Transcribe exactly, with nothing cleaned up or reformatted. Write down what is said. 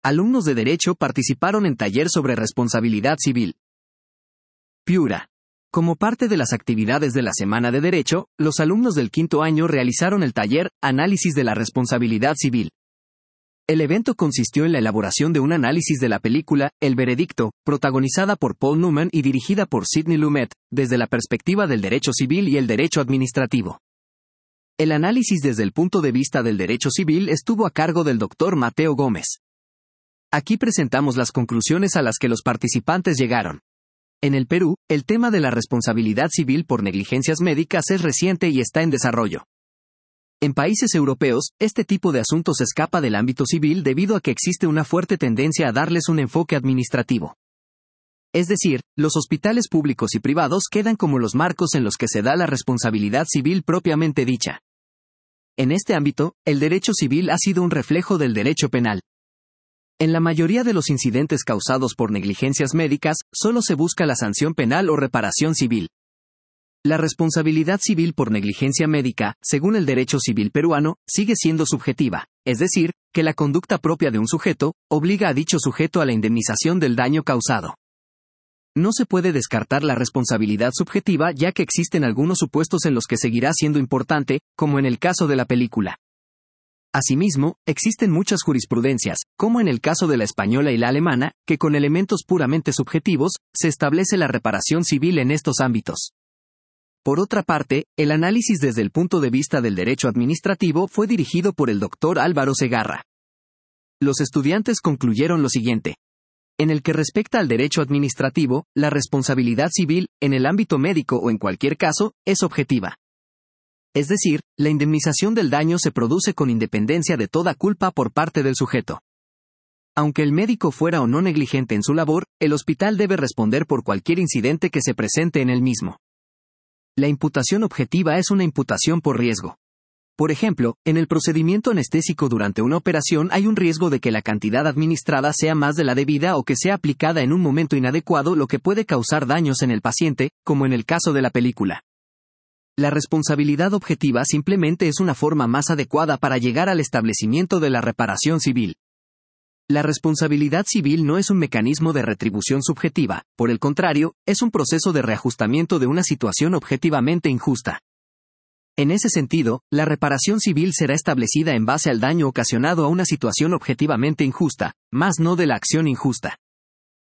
Alumnos de Derecho participaron en taller sobre responsabilidad civil. Piura. Como parte de las actividades de la Semana de Derecho, los alumnos del quinto año realizaron el taller Análisis de la responsabilidad civil. El evento consistió en la elaboración de un análisis de la película El Veredicto, protagonizada por Paul Newman y dirigida por Sidney Lumet, desde la perspectiva del derecho civil y el derecho administrativo. El análisis desde el punto de vista del derecho civil estuvo a cargo del doctor Mateo Gómez. Aquí presentamos las conclusiones a las que los participantes llegaron. En el Perú, el tema de la responsabilidad civil por negligencias médicas es reciente y está en desarrollo. En países europeos, este tipo de asuntos escapa del ámbito civil debido a que existe una fuerte tendencia a darles un enfoque administrativo. Es decir, los hospitales públicos y privados quedan como los marcos en los que se da la responsabilidad civil propiamente dicha. En este ámbito, el derecho civil ha sido un reflejo del derecho penal. En la mayoría de los incidentes causados por negligencias médicas, solo se busca la sanción penal o reparación civil. La responsabilidad civil por negligencia médica, según el derecho civil peruano, sigue siendo subjetiva, es decir, que la conducta propia de un sujeto, obliga a dicho sujeto a la indemnización del daño causado. No se puede descartar la responsabilidad subjetiva ya que existen algunos supuestos en los que seguirá siendo importante, como en el caso de la película. Asimismo, existen muchas jurisprudencias, como en el caso de la española y la alemana, que con elementos puramente subjetivos, se establece la reparación civil en estos ámbitos. Por otra parte, el análisis desde el punto de vista del derecho administrativo fue dirigido por el doctor Álvaro Segarra. Los estudiantes concluyeron lo siguiente. En el que respecta al derecho administrativo, la responsabilidad civil, en el ámbito médico o en cualquier caso, es objetiva. Es decir, la indemnización del daño se produce con independencia de toda culpa por parte del sujeto. Aunque el médico fuera o no negligente en su labor, el hospital debe responder por cualquier incidente que se presente en el mismo. La imputación objetiva es una imputación por riesgo. Por ejemplo, en el procedimiento anestésico durante una operación hay un riesgo de que la cantidad administrada sea más de la debida o que sea aplicada en un momento inadecuado, lo que puede causar daños en el paciente, como en el caso de la película. La responsabilidad objetiva simplemente es una forma más adecuada para llegar al establecimiento de la reparación civil. La responsabilidad civil no es un mecanismo de retribución subjetiva, por el contrario, es un proceso de reajustamiento de una situación objetivamente injusta. En ese sentido, la reparación civil será establecida en base al daño ocasionado a una situación objetivamente injusta, más no de la acción injusta.